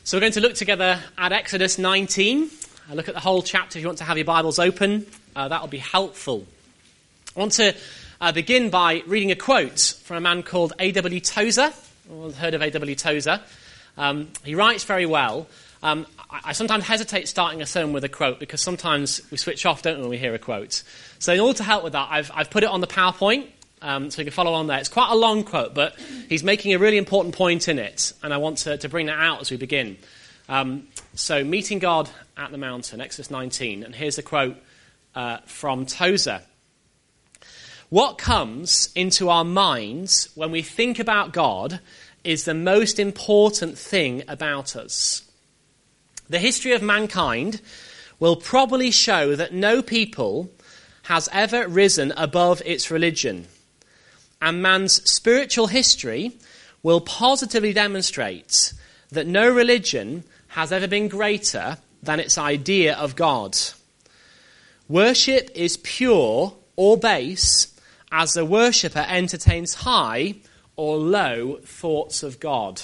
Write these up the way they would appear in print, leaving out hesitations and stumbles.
So we're going to look together at Exodus 19. I'll look at the whole chapter if you want to have your Bibles open. That'll be helpful. I want to begin by reading a quote from a man called A.W. Tozer. I've heard of A.W. Tozer. He writes very well. I sometimes hesitate starting a sermon with a quote because sometimes we switch off, don't we, when we hear a quote. So in order to help with that, I've put it on the PowerPoint. So you can follow on there. It's quite a long quote, but he's making a really important point in it, and I want to bring that out as we begin. So, meeting God at the mountain, Exodus 19, and here's a quote from Tozer. What comes into our minds when we think about God is the most important thing about us. The history of mankind will probably show that no people has ever risen above its religion. And man's spiritual history will positively demonstrate that no religion has ever been greater than its idea of God. Worship is pure or base as the worshipper entertains high or low thoughts of God.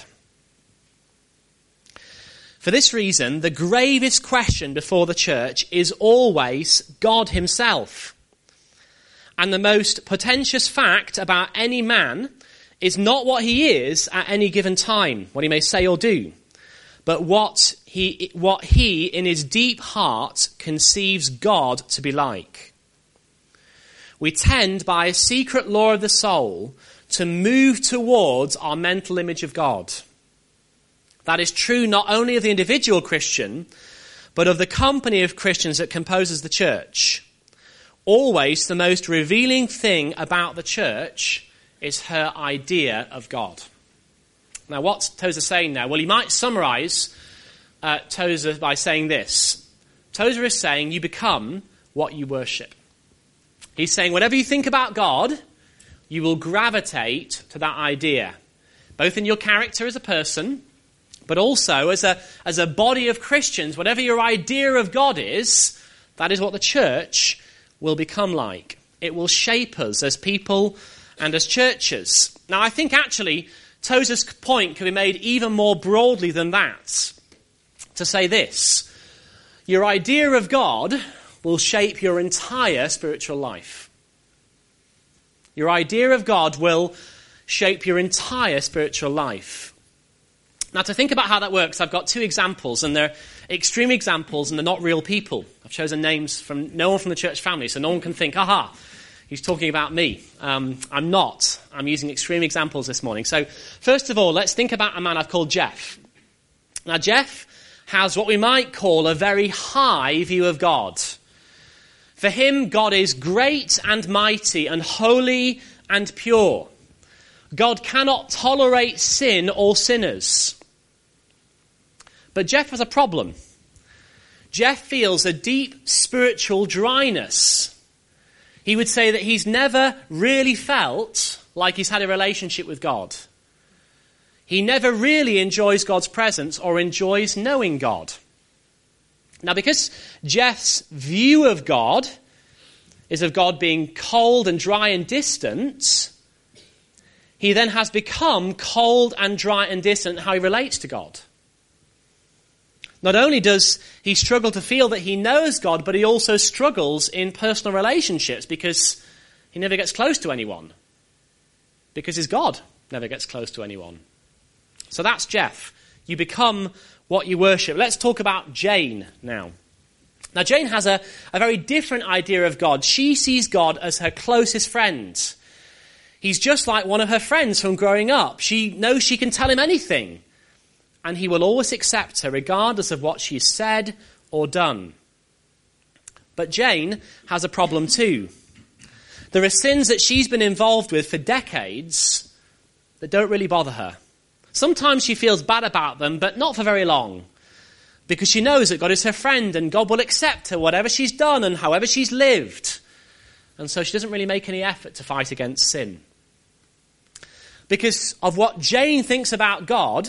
For this reason, the gravest question before the church is always God himself. And the most portentous fact about any man is not what he is at any given time, what he may say or do, but what he in his deep heart conceives God to be like. We tend, by a secret law of the soul, to move towards our mental image of God. That is true not only of the individual Christian, but of the company of Christians that composes the church. Always the most revealing thing about the church is her idea of God. Now, what's Tozer saying now? Well, he might summarize Tozer by saying this. Tozer is saying you become what you worship. He's saying whatever you think about God, you will gravitate to that idea, both in your character as a person, but also as a body of Christians. Whatever your idea of God is, that is what the church will become like. It will shape us as people and as churches. Now, I think actually Tozer's point can be made even more broadly than that. To say this, your idea of God will shape your entire spiritual life. Your idea of God will shape your entire spiritual life. Now, to think about how that works, I've got two examples, and they're extreme examples, and they're not real people. I've chosen names from no one from the church family, so no one can think, aha, he's talking about me. I'm not. I'm using extreme examples this morning. So, first of all, let's think about a man I've called Jeff. Now, Jeff has what we might call a very high view of God. For him, God is great and mighty and holy and pure. God cannot tolerate sin or sinners. But Jeff has a problem. Jeff feels a deep spiritual dryness. He would say that he's never really felt like he's had a relationship with God. He never really enjoys God's presence or enjoys knowing God. Now, because Jeff's view of God is of God being cold and dry and distant, he then has become cold and dry and distant in how he relates to God. Not only does he struggle to feel that he knows God, but he also struggles in personal relationships because he never gets close to anyone. Because his God never gets close to anyone. So that's Jeff. You become what you worship. Let's talk about Jane now. Now, Jane has a very different idea of God. She sees God as her closest friend. He's just like one of her friends from growing up. She knows she can tell him anything, and he will always accept her regardless of what she's said or done. But Jane has a problem too. There are sins that she's been involved with for decades that don't really bother her. Sometimes she feels bad about them, but not for very long, because she knows that God is her friend and God will accept her, whatever she's done and however she's lived. And so she doesn't really make any effort to fight against sin. Because of what Jane thinks about God,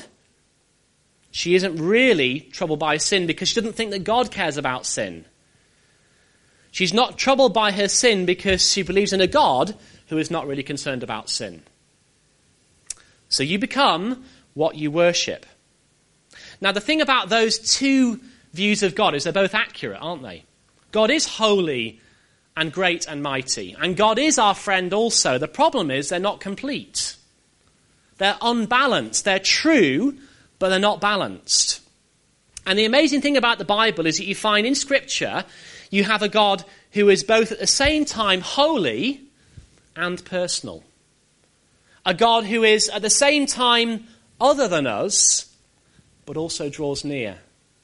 she isn't really troubled by sin because she doesn't think that God cares about sin. She's not troubled by her sin because she believes in a God who is not really concerned about sin. So you become what you worship. Now, the thing about those two views of God is they're both accurate, aren't they? God is holy and great and mighty, and God is our friend also. The problem is they're not complete. They're unbalanced. They're true, but they're not balanced. And the amazing thing about the Bible is that you find in Scripture, you have a God who is both at the same time holy and personal. A God who is at the same time other than us, but also draws near.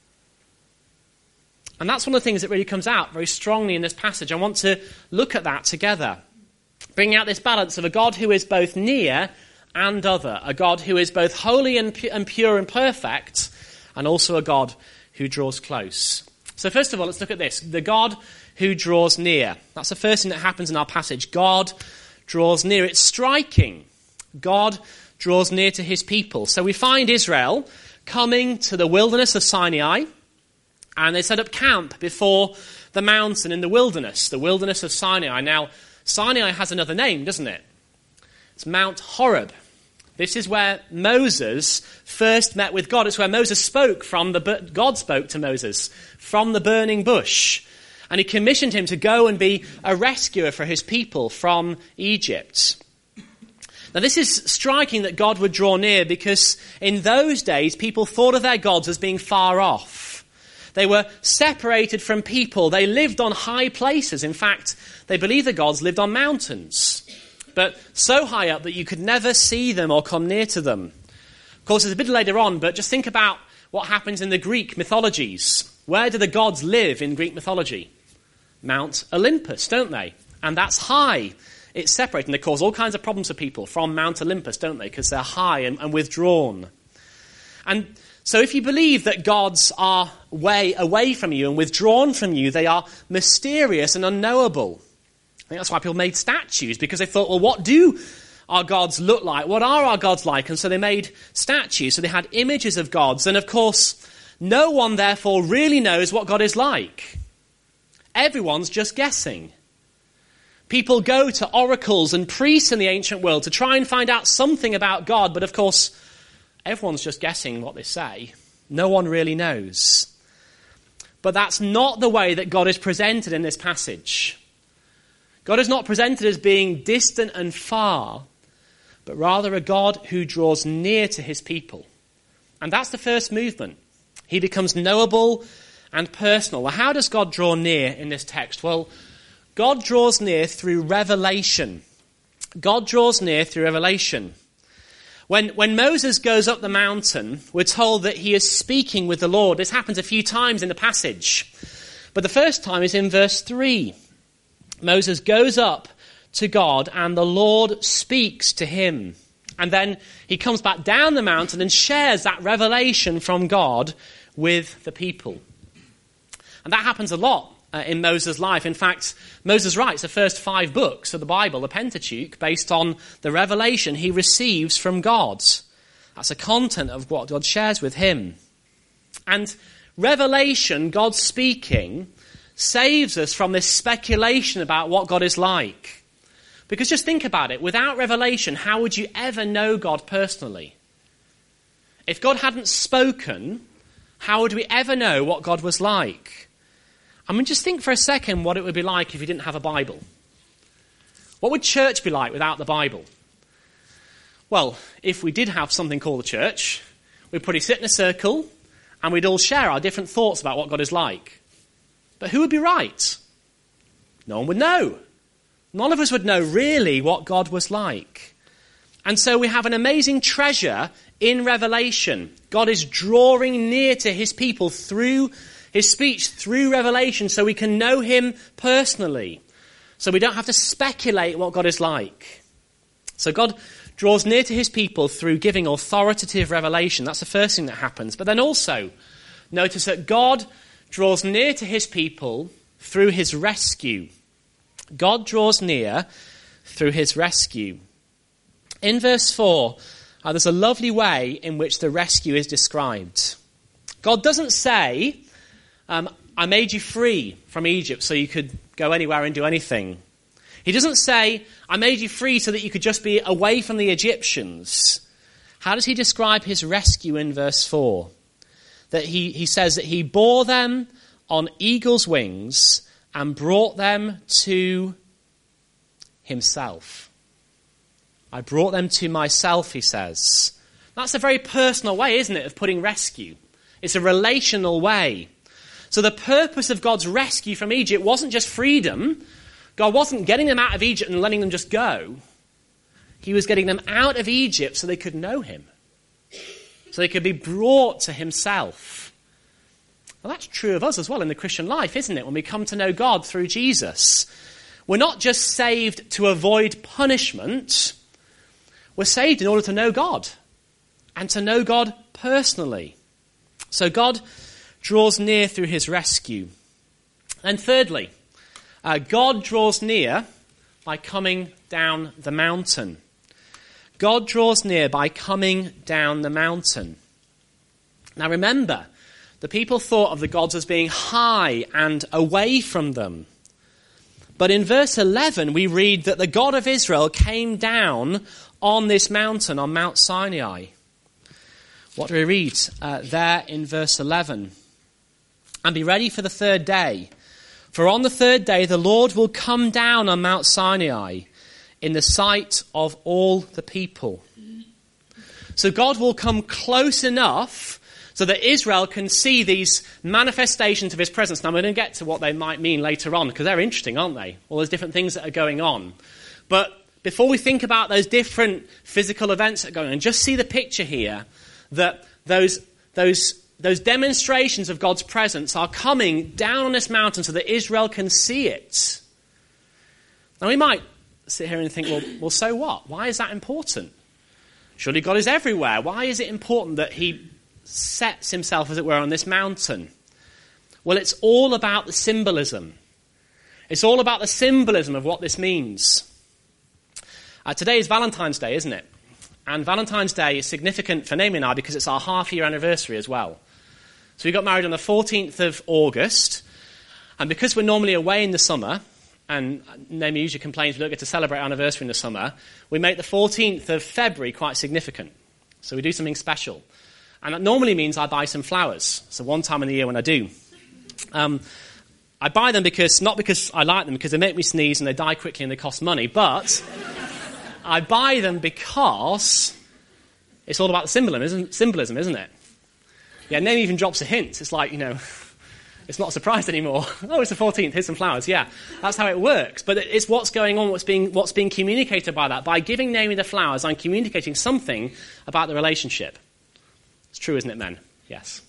And that's one of the things that really comes out very strongly in this passage. I want to look at that together. Bringing out this balance of a God who is both near and other. A God who is both holy and pure and perfect, and also a God who draws close. So first of all, let's look at this. The God who draws near. That's the first thing that happens in our passage. God draws near. It's striking. God draws near to his people. So we find Israel coming to the wilderness of Sinai, and they set up camp before the mountain in the wilderness of Sinai. Now, Sinai has another name, doesn't it? It's Mount Horeb. This is where Moses first met with God. It's where Moses spoke from God spoke to Moses from the burning bush. And he commissioned him to go and be a rescuer for his people from Egypt. Now, this is striking that God would draw near, because in those days, people thought of their gods as being far off. They were separated from people. They lived on high places. In fact, they believed the gods lived on mountains, but so high up that you could never see them or come near to them. Of course, it's a bit later on, but just think about what happens in the Greek mythologies. Where do the gods live in Greek mythology? Mount Olympus, don't they? And that's high. It's separated, and they cause all kinds of problems for people from Mount Olympus, don't they? Because they're high and withdrawn. And so if you believe that gods are way away from you and withdrawn from you, they are mysterious and unknowable. I think that's why people made statues, because they thought, well, what do our gods look like? What are our gods like? And so they made statues. So they had images of gods. And of course, no one therefore really knows what God is like. Everyone's just guessing. People go to oracles and priests in the ancient world to try and find out something about God, but of course, everyone's just guessing what they say. No one really knows. But that's not the way that God is presented in this passage. God is not presented as being distant and far, but rather a God who draws near to his people. And that's the first movement. He becomes knowable and personal. Well, how does God draw near in this text? Well, God draws near through revelation. God draws near through revelation. When Moses goes up the mountain, we're told that he is speaking with the Lord. This happens a few times in the passage. But the first time is in verse 3. Moses goes up to God and the Lord speaks to him. And then he comes back down the mountain and shares that revelation from God with the people. And that happens a lot in Moses' life. In fact, Moses writes the first 5 books of the Bible, the Pentateuch, based on the revelation he receives from God. That's the content of what God shares with him. And revelation, God speaking, saves us from this speculation about what God is like. Because just think about it. Without revelation, how would you ever know God personally? If God hadn't spoken, how would we ever know what God was like? I mean, just think for a second what it would be like if you didn't have a Bible. What would church be like without the Bible? Well, if we did have something called the church, we'd probably sit in a circle and we'd all share our different thoughts about what God is like. But who would be right? No one would know. None of us would know really what God was like. And so we have an amazing treasure in Revelation. God is drawing near to his people through his speech, through revelation, so we can know him personally. So we don't have to speculate what God is like. So God draws near to his people through giving authoritative revelation. That's the first thing that happens. But then also, notice that God draws near to his people through his rescue. God draws near through his rescue. In verse 4, there's a lovely way in which the rescue is described. God doesn't say, I made you free from Egypt so you could go anywhere and do anything. He doesn't say, I made you free so that you could just be away from the Egyptians. How does he describe his rescue in verse 4? that he says that he bore them on eagle's wings and brought them to himself. I brought them to myself, he says. That's a very personal way, isn't it, of putting rescue. It's a relational way. So the purpose of God's rescue from Egypt wasn't just freedom. God wasn't getting them out of Egypt and letting them just go. He was getting them out of Egypt so they could know him. So they could be brought to himself. Well, that's true of us as well in the Christian life, isn't it? When we come to know God through Jesus. We're not just saved to avoid punishment. We're saved in order to know God. And to know God personally. So God draws near through his rescue. And thirdly, God draws near by coming down the mountain. God draws near by coming down the mountain. Now remember, the people thought of the gods as being high and away from them. But in verse 11 we read that the God of Israel came down on this mountain, on Mount Sinai. What do we read there in verse 11? And be ready for the third day. For on the third day the Lord will come down on Mount Sinai in the sight of all the people. So God will come close enough so that Israel can see these manifestations of his presence. Now, we're going to get to what they might mean later on, because they're interesting, aren't they? All those different things that are going on. But before we think about those different physical events that are going on, just see the picture here that those demonstrations of God's presence are coming down on this mountain so that Israel can see it. Now, we might sit here and think, well, so what? Why is that important? Surely God is everywhere. Why is it important that he sets himself, as it were, on this mountain? Well, it's all about the symbolism. It's all about the symbolism of what this means. Today is Valentine's Day, isn't it? And Valentine's Day is significant for Naomi and I because it's our half-year anniversary as well. So we got married on the 14th of August. And because we're normally away in the summer, and Naomi usually complains we don't get to celebrate our anniversary in the summer, we make the 14th of February quite significant. So we do something special. And that normally means I buy some flowers. So one time in the year when I do. I buy them not because I like them, because they make me sneeze and they die quickly and they cost money, but I buy them because it's all about the symbolism, isn't it? Yeah, Naomi even drops a hint. It's like, it's not a surprise anymore. Oh, it's the 14th, here's some flowers. Yeah, that's how it works. But it's what's going on, what's being communicated by that. By giving Naomi the flowers, I'm communicating something about the relationship. It's true, isn't it, men? Yes.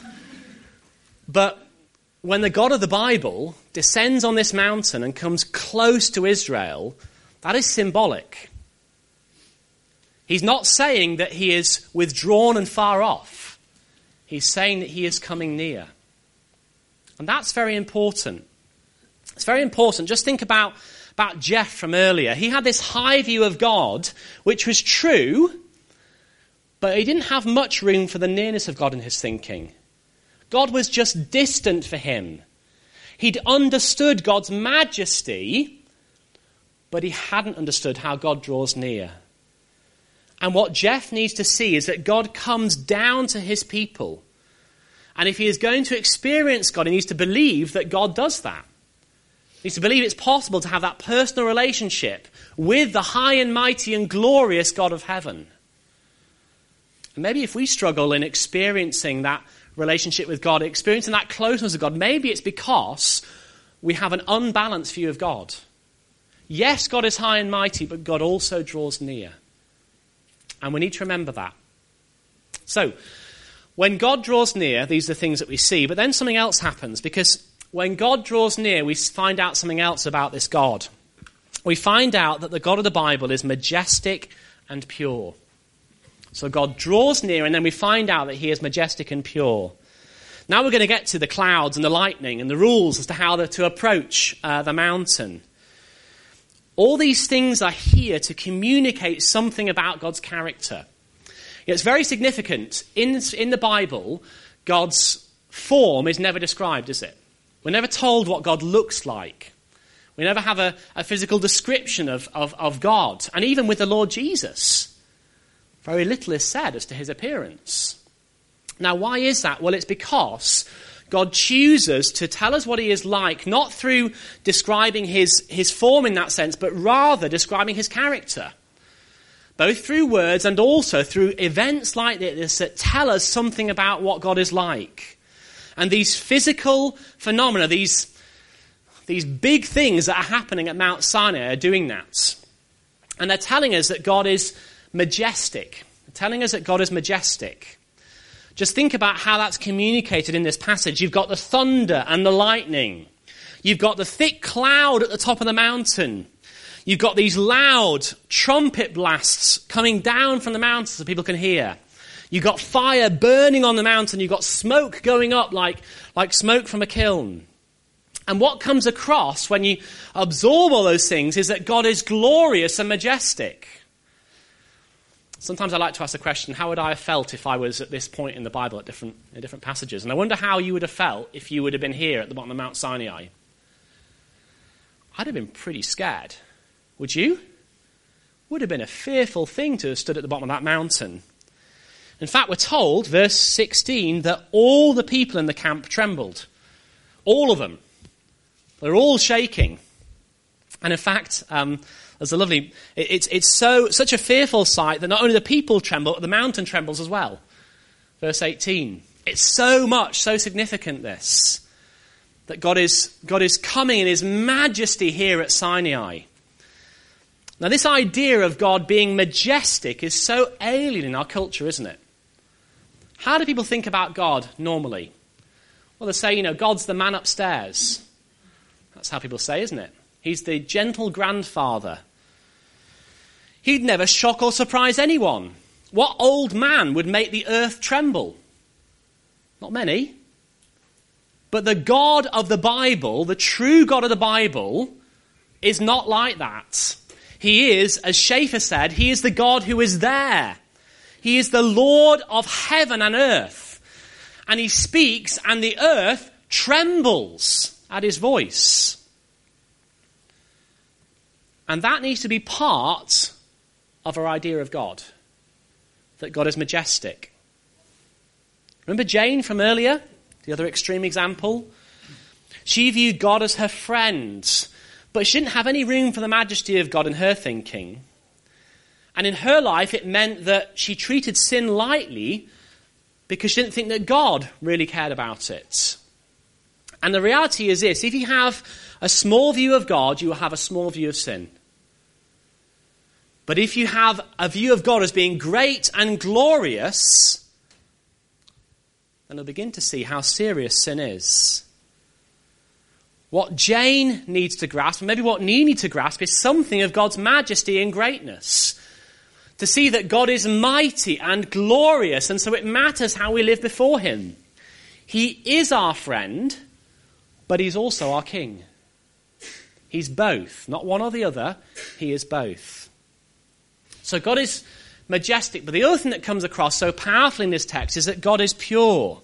But when the God of the Bible descends on this mountain and comes close to Israel, that is symbolic. He's not saying that he is withdrawn and far off. He's saying that he is coming near. And that's very important. It's very important. Just think about Jeff from earlier. He had this high view of God, which was true, but he didn't have much room for the nearness of God in his thinking. God was just distant for him. He'd understood God's majesty, but he hadn't understood how God draws near. And what Jeff needs to see is that God comes down to his people. And if he is going to experience God, he needs to believe that God does that. He needs to believe it's possible to have that personal relationship with the high and mighty and glorious God of heaven. And maybe if we struggle in experiencing that relationship with God, experiencing that closeness of God, maybe it's because we have an unbalanced view of God. Yes, God is high and mighty, but God also draws near. And we need to remember that. So, when God draws near, these are the things that we see. But then something else happens, because when God draws near, we find out something else about this God. We find out that the God of the Bible is majestic and pure. So God draws near, and then we find out that he is majestic and pure. Now we're going to get to the clouds and the lightning and the rules as to how to approach the mountain. All these things are here to communicate something about God's character. It's very significant. In the Bible, God's form is never described, is it? We're never told what God looks like. We never have a physical description of God. And even with the Lord Jesus, very little is said as to his appearance. Now, why is that? Well, it's because God chooses to tell us what he is like, not through describing his form in that sense, but rather describing his character. Both through words and also through events like this that tell us something about what God is like. And these physical phenomena, these big things that are happening at Mount Sinai are doing that. And they're telling us that God is majestic. They're telling us that God is majestic. Just think about how that's communicated in this passage. You've got the thunder and the lightning. You've got the thick cloud at the top of the mountain. You've got these loud trumpet blasts coming down from the mountain so people can hear. You've got fire burning on the mountain. You've got smoke going up like smoke from a kiln. And what comes across when you absorb all those things is that God is glorious and majestic. Sometimes I like to ask the question, how would I have felt if I was at this point in the Bible at different passages? And I wonder how you would have felt if you would have been here at the bottom of Mount Sinai. I'd have been pretty scared. Would you? Would have been a fearful thing to have stood at the bottom of that mountain. In fact, we're told, verse 16, that all the people in the camp trembled. All of them. They're all shaking. And in fact, there's a lovely... It's such a fearful sight that not only the people tremble, but the mountain trembles as well. Verse 18. It's so significant, this, that God is coming in his majesty here at Sinai. Now, this idea of God being majestic is so alien in our culture, isn't it? How do people think about God normally? Well, they say, God's the man upstairs. That's how people say, isn't it? He's the gentle grandfather. He'd never shock or surprise anyone. What old man would make the earth tremble? Not many. But the God of the Bible, the true God of the Bible, is not like that. He is, as Schaeffer said, he is the God who is there. He is the Lord of heaven and earth. And he speaks and the earth trembles at his voice. And that needs to be part of our idea of God. That God is majestic. Remember Jane from earlier? The other extreme example? She viewed God as her friend. But she didn't have any room for the majesty of God in her thinking. And in her life, it meant that she treated sin lightly because she didn't think that God really cared about it. And the reality is this, if you have a small view of God, you will have a small view of sin. But if you have a view of God as being great and glorious, then you'll begin to see how serious sin is. What Jane needs to grasp, and maybe what you need to grasp, is something of God's majesty and greatness. To see that God is mighty and glorious, and so it matters how we live before him. He is our friend, but he's also our king. He's both, not one or the other. He is both. So God is majestic, but the other thing that comes across so powerfully in this text is that God is pure.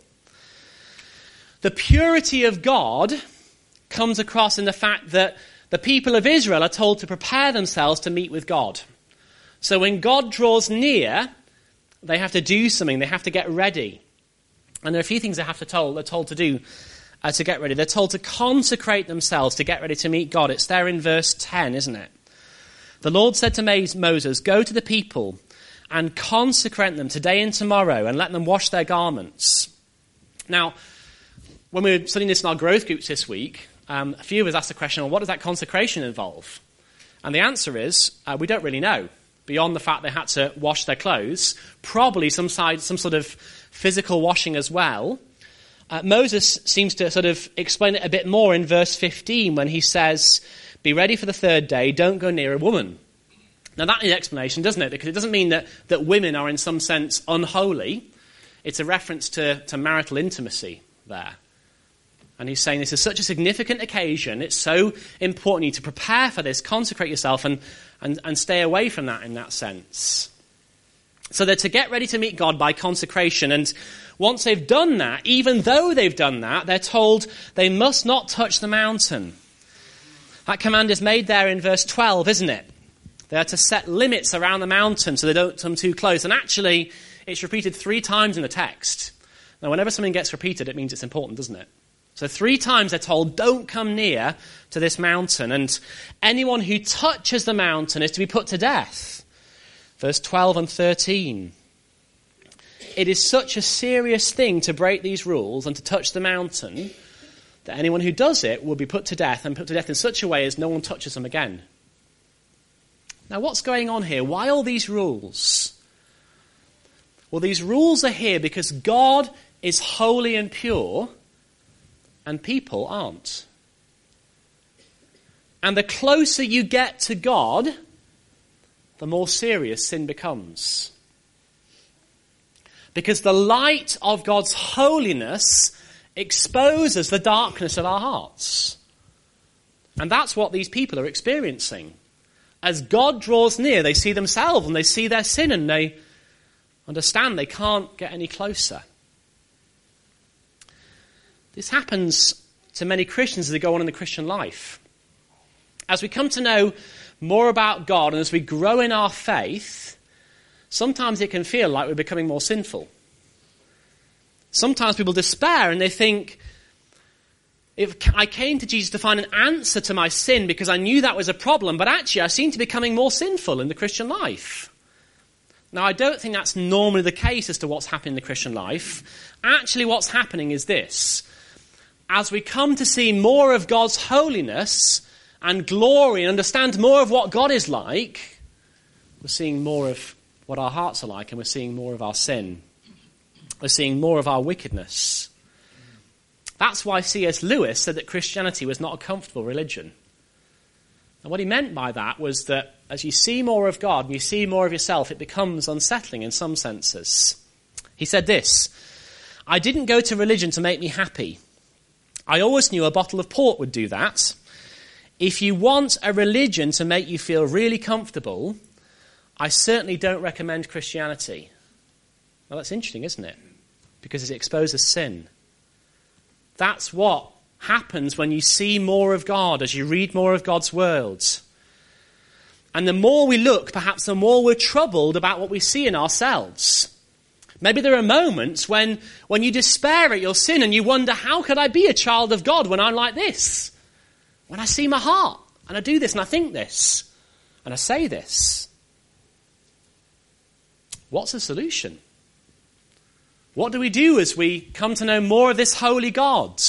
The purity of God comes across in the fact that the people of Israel are told to prepare themselves to meet with God. So when God draws near, they have to do something. They have to get ready. And there are a few things they're told to do to get ready. They're told to consecrate themselves to get ready to meet God. It's there in verse 10, isn't it? The Lord said to Moses, "Go to the people and consecrate them today and tomorrow and let them wash their garments." Now, when we were studying this in our growth groups this week, a few of us asked the question, well, what does that consecration involve? And the answer is, we don't really know. Beyond the fact they had to wash their clothes, probably some sort of physical washing as well. Moses seems to sort of explain it a bit more in verse 15 when he says, "Be ready for the third day, don't go near a woman." Now that needs explanation, doesn't it? Because it doesn't mean that women are in some sense unholy. It's a reference to marital intimacy there. And he's saying this is such a significant occasion, it's so important you to prepare for this, consecrate yourself and stay away from that in that sense. So they're to get ready to meet God by consecration. And once they've done that, even though they've done that, they're told they must not touch the mountain. That command is made there in verse 12, isn't it? They are to set limits around the mountain so they don't come too close. And actually, it's repeated 3 times in the text. Now, whenever something gets repeated, it means it's important, doesn't it? So 3 times they're told, don't come near to this mountain, and anyone who touches the mountain is to be put to death. Verse 12 and 13. It is such a serious thing to break these rules and to touch the mountain that anyone who does it will be put to death, and put to death in such a way as no one touches them again. Now, what's going on here? Why all these rules? Well, these rules are here because God is holy and pure, and people aren't. And the closer you get to God, the more serious sin becomes. Because the light of God's holiness exposes the darkness of our hearts. And that's what these people are experiencing. As God draws near, they see themselves and they see their sin, and they understand they can't get any closer. This happens to many Christians as they go on in the Christian life. As we come to know more about God and as we grow in our faith, sometimes it can feel like we're becoming more sinful. Sometimes people despair and they think, if I came to Jesus to find an answer to my sin because I knew that was a problem, but actually I seem to be becoming more sinful in the Christian life. Now, I don't think that's normally the case as to what's happening in the Christian life. Actually, what's happening is this. As we come to see more of God's holiness and glory and understand more of what God is like, we're seeing more of what our hearts are like, and we're seeing more of our sin. We're seeing more of our wickedness. That's why C.S. Lewis said that Christianity was not a comfortable religion. And what he meant by that was that as you see more of God and you see more of yourself, it becomes unsettling in some senses. He said this, I didn't go to religion to make me happy. I always knew a bottle of port would do that. If you want a religion to make you feel really comfortable, I certainly don't recommend Christianity. Well, that's interesting, isn't it? Because it exposes sin. That's what happens when you see more of God, as you read more of God's words. And the more we look, perhaps the more we're troubled about what we see in ourselves. Maybe there are moments when you despair at your sin and you wonder, how could I be a child of God when I'm like this? When I see my heart, and I do this, and I think this, and I say this. What's the solution? What do we do as we come to know more of this holy God?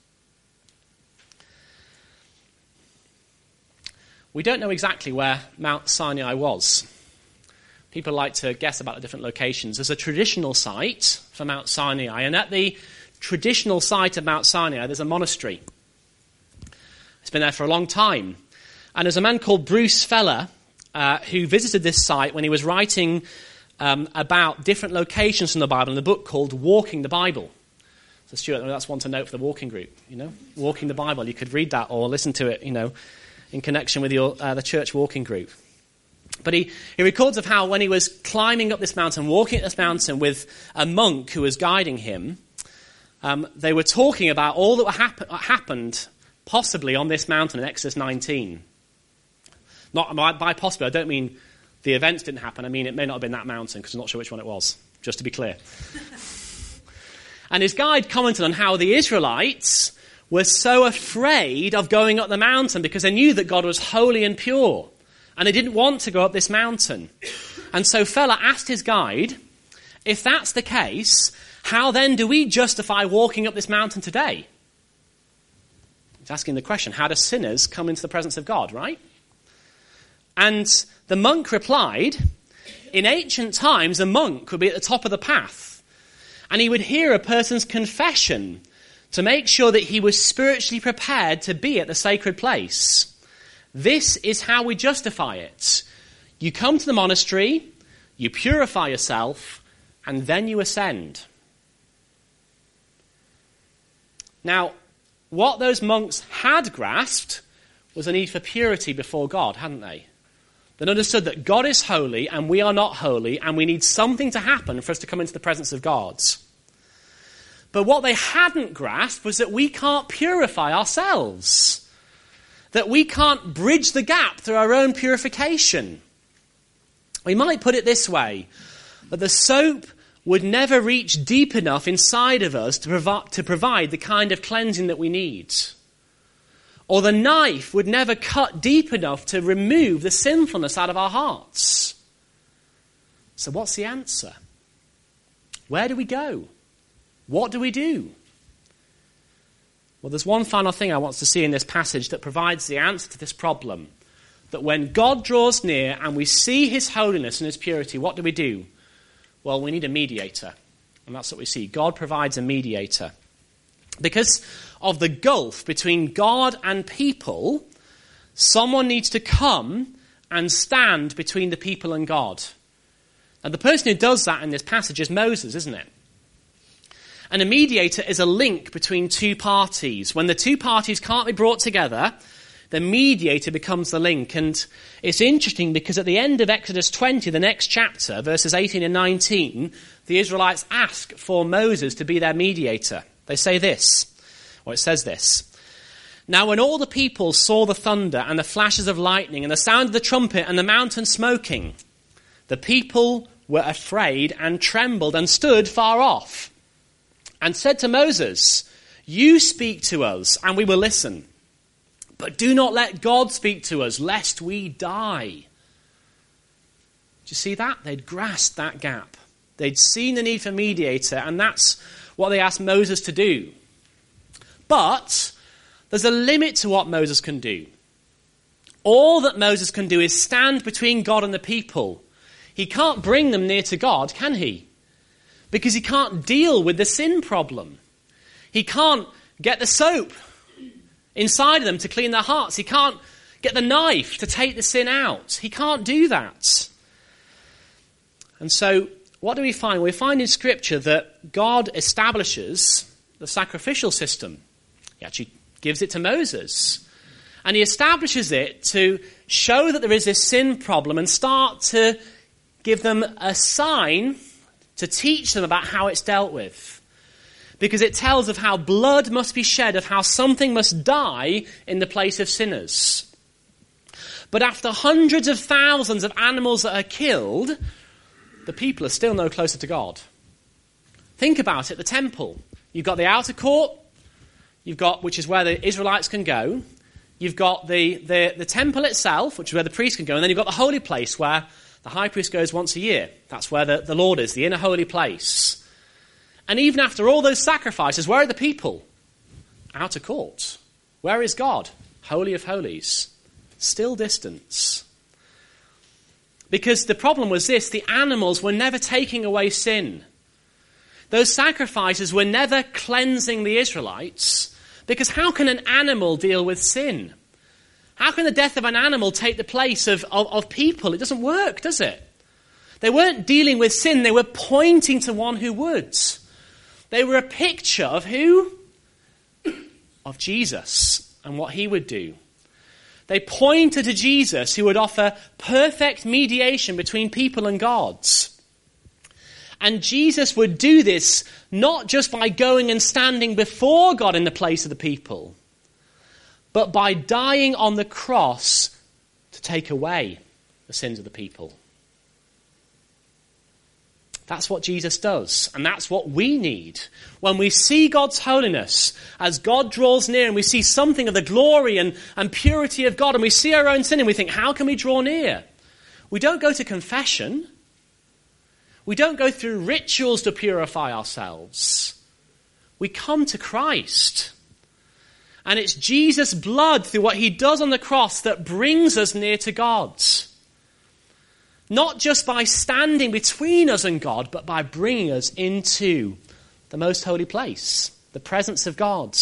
We don't know exactly where Mount Sinai was. People like to guess about the different locations. There's a traditional site for Mount Sinai, and at the traditional site of Mount Sinai, there's a monastery. It's been there for a long time. And there's a man called Bruce Feller who visited this site when he was writing about different locations from the Bible in a book called Walking the Bible. So Stuart, that's one to note for the walking group, Walking the Bible. You could read that or listen to it, in connection with your the church walking group. But he records of how when he was climbing up this mountain, walking up this mountain with a monk who was guiding him, they were talking about all that happened possibly on this mountain in Exodus 19. Not by possibly, I don't mean the events didn't happen. I mean it may not have been that mountain because I'm not sure which one it was, just to be clear. And his guide commented on how the Israelites were so afraid of going up the mountain because they knew that God was holy and pure. And they didn't want to go up this mountain. And so Feller asked his guide, if that's the case, how then do we justify walking up this mountain today? He's asking the question, how do sinners come into the presence of God, right? And the monk replied, in ancient times, a monk would be at the top of the path. And he would hear a person's confession to make sure that he was spiritually prepared to be at the sacred place. This is how we justify it. You come to the monastery, you purify yourself, and then you ascend. Now, what those monks had grasped was a need for purity before God, hadn't they? They understood that God is holy and we are not holy, and we need something to happen for us to come into the presence of God. But what they hadn't grasped was that we can't purify ourselves. That we can't bridge the gap through our own purification. We might put it this way, that the soap would never reach deep enough inside of us to provide the kind of cleansing that we need. Or the knife would never cut deep enough to remove the sinfulness out of our hearts. So what's the answer? Where do we go? What do we do? Well, there's one final thing I want us to see in this passage that provides the answer to this problem. That when God draws near and we see his holiness and his purity, what do? Well, we need a mediator. And that's what we see. God provides a mediator. Because of the gulf between God and people, someone needs to come and stand between the people and God. And the person who does that in this passage is Moses, isn't it? And a mediator is a link between two parties. When the two parties can't be brought together, the mediator becomes the link. And it's interesting because at the end of Exodus 20, the next chapter, verses 18 and 19, the Israelites ask for Moses to be their mediator. They say this, or it says this. Now when all the people saw the thunder and the flashes of lightning and the sound of the trumpet and the mountain smoking, the people were afraid and trembled and stood far off and said to Moses, you speak to us and we will listen, but do not let God speak to us lest we die. Do you see that? They'd grasped that gap. They'd seen the need for a mediator, and that's what they asked Moses to do. But there's a limit to what Moses can do. All that Moses can do is stand between God and the people. He can't bring them near to God, can he? Because he can't deal with the sin problem. He can't get the soap inside of them to clean their hearts. He can't get the knife to take the sin out. He can't do that. And so what do we find? We find in Scripture that God establishes the sacrificial system. He actually gives it to Moses. And he establishes it to show that there is this sin problem and start to give them a sign to teach them about how it's dealt with. Because it tells of how blood must be shed, of how something must die in the place of sinners. But after hundreds of thousands of animals that are killed, the people are still no closer to God. Think about it, the temple. You've got the outer court, which is where the Israelites can go. You've got the temple itself, which is where the priest can go. And then you've got the holy place where the high priest goes once a year. That's where the Lord is, the inner holy place. And even after all those sacrifices, where are the people? Outer court. Where is God? Holy of holies. Still distance. Because the problem was this, the animals were never taking away sin. Those sacrifices were never cleansing the Israelites. Because how can an animal deal with sin? How can the death of an animal take the place of people? It doesn't work, does it? They weren't dealing with sin. They were pointing to one who would. They were a picture of who? Of Jesus and what he would do. They pointed to Jesus who would offer perfect mediation between people and God. And Jesus would do this not just by going and standing before God in the place of the people, but by dying on the cross to take away the sins of the people. That's what Jesus does, and that's what we need. When we see God's holiness, as God draws near and we see something of the glory and purity of God, and we see our own sin and we think, how can we draw near? We don't go to confession. We don't go through rituals to purify ourselves. We come to Christ. And it's Jesus' blood through what he does on the cross that brings us near to God. Not just by standing between us and God, but by bringing us into the most holy place, the presence of God.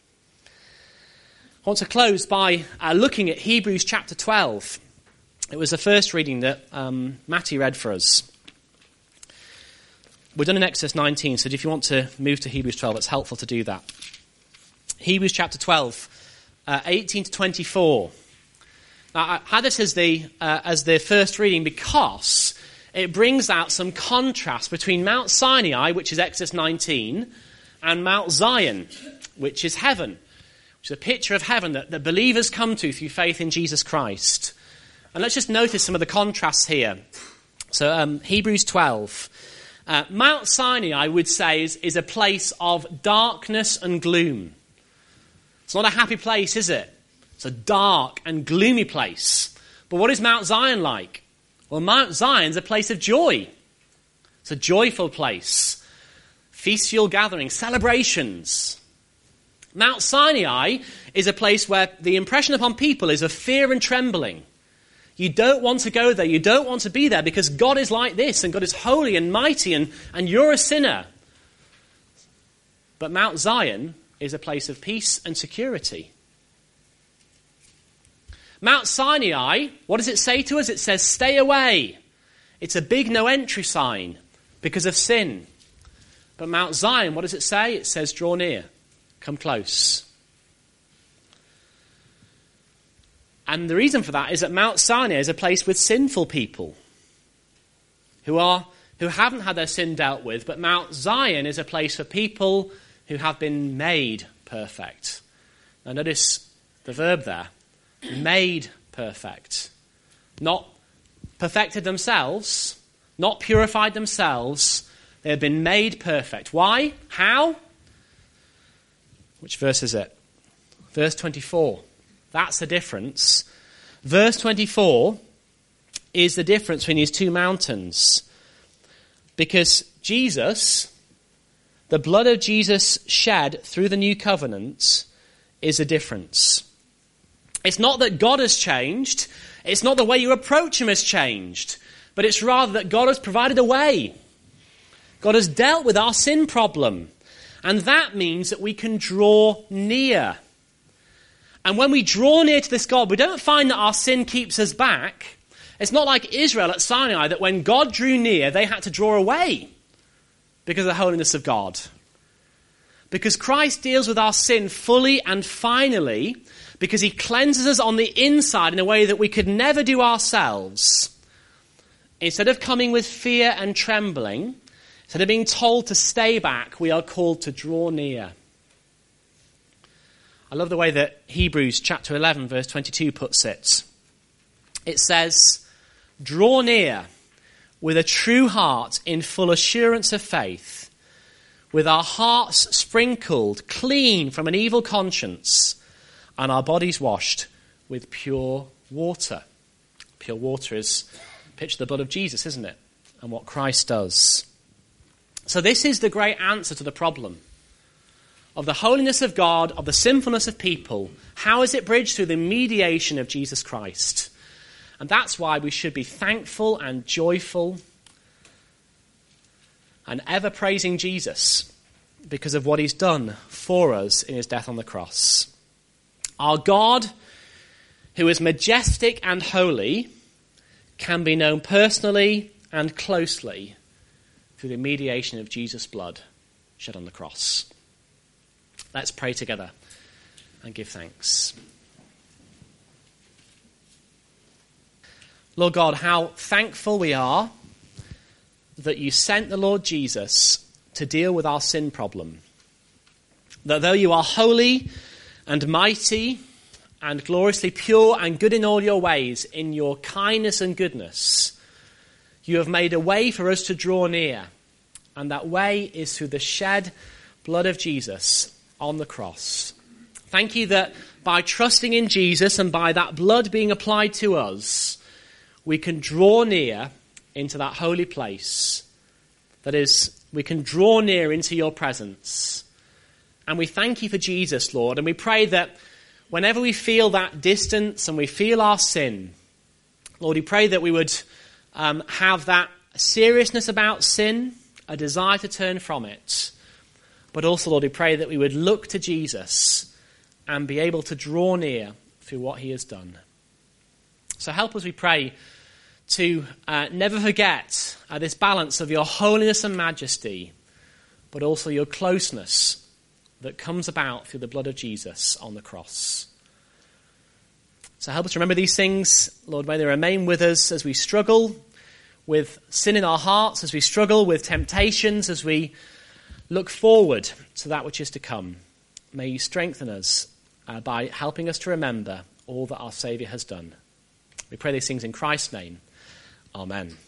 I want to close by looking at Hebrews chapter 12. It was the first reading that Matty read for us. We're done in Exodus 19, so if you want to move to Hebrews 12, it's helpful to do that. Hebrews chapter 12, 18 to 24. Now, I had this as the first reading because it brings out some contrast between Mount Sinai, which is Exodus 19, and Mount Zion, which is heaven, which is a picture of heaven that the believers come to through faith in Jesus Christ. And let's just notice some of the contrasts here. So Hebrews 12, Mount Sinai, I would say, is a place of darkness and gloom. It's not a happy place, is it? It's a dark and gloomy place. But what is Mount Zion like? Well, Mount Zion's a place of joy. It's a joyful place. Feastial gatherings, celebrations. Mount Sinai is a place where the impression upon people is of fear and trembling. You don't want to go there. You don't want to be there because God is like this and God is holy and mighty and you're a sinner. But Mount Zion is a place of peace and security. Mount Sinai, what does it say to us? It says, stay away. It's a big no entry sign because of sin. But Mount Zion, what does it say? It says, draw near, come close. And the reason for that is that Mount Sinai is a place with sinful people who haven't had their sin dealt with, but Mount Zion is a place for people who have been made perfect. Now notice the verb there, made perfect. Not perfected themselves, not purified themselves, they have been made perfect. Why? How? Which verse is it? Verse 24. That's the difference. Verse 24 is the difference between these two mountains. Because Jesus, the blood of Jesus shed through the new covenant is a difference. It's not that God has changed. It's not the way you approach him has changed. But it's rather that God has provided a way. God has dealt with our sin problem. And that means that we can draw near. And when we draw near to this God, we don't find that our sin keeps us back. It's not like Israel at Sinai, that when God drew near, they had to draw away because of the holiness of God. Because Christ deals with our sin fully and finally, because he cleanses us on the inside in a way that we could never do ourselves. Instead of coming with fear and trembling, instead of being told to stay back, we are called to draw near. I love the way that Hebrews chapter 11 verse 22 puts it. It says, draw near with a true heart in full assurance of faith, with our hearts sprinkled clean from an evil conscience, and our bodies washed with pure water. Pure water is a picture of the blood of Jesus, isn't it? And what Christ does. So this is the great answer to the problem of the holiness of God, of the sinfulness of people. How is it bridged? Through the mediation of Jesus Christ. And that's why we should be thankful and joyful and ever praising Jesus because of what he's done for us in his death on the cross. Our God, who is majestic and holy, can be known personally and closely through the mediation of Jesus' blood shed on the cross. Let's pray together and give thanks. Lord God, how thankful we are that you sent the Lord Jesus to deal with our sin problem. That though you are holy and mighty and gloriously pure and good in all your ways, in your kindness and goodness, you have made a way for us to draw near. And that way is through the shed blood of Jesus on the cross. Thank you that by trusting in Jesus and by that blood being applied to us, we can draw near into that holy place. That is, we can draw near into your presence. And we thank you for Jesus, Lord. And we pray that whenever we feel that distance and we feel our sin, Lord, we pray that we would have that seriousness about sin, a desire to turn from it. But also, Lord, we pray that we would look to Jesus and be able to draw near through what he has done. So help us, we pray, to never forget this balance of your holiness and majesty, but also your closeness that comes about through the blood of Jesus on the cross. So help us remember these things. Lord, may they remain with us as we struggle with sin in our hearts, as we struggle with temptations, as we look forward to that which is to come. May you strengthen us by helping us to remember all that our Saviour has done. We pray these things in Christ's name. Amen.